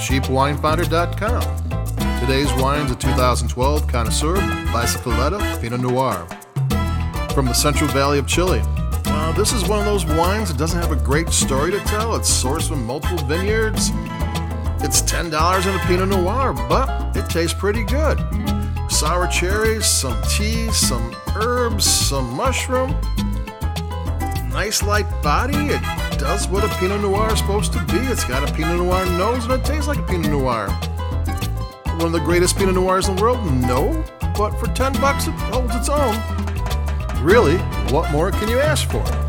cheapwinefinder.com. Today's wine's a 2012 Connoisseur Bicicleta Pinot Noir from the Central Valley of Chile. This is one of those wines that doesn't have a great story to tell. It's sourced from multiple vineyards. It's $10 in a Pinot Noir, but it tastes pretty good. Sour cherries, some tea, some herbs, some mushroom. Nice light body. It does what a Pinot Noir is supposed to be. It's got a Pinot Noir nose and it tastes like a Pinot Noir. One of the greatest Pinot Noirs in the world? No, but for $10 it holds its own. Really, what more can you ask for?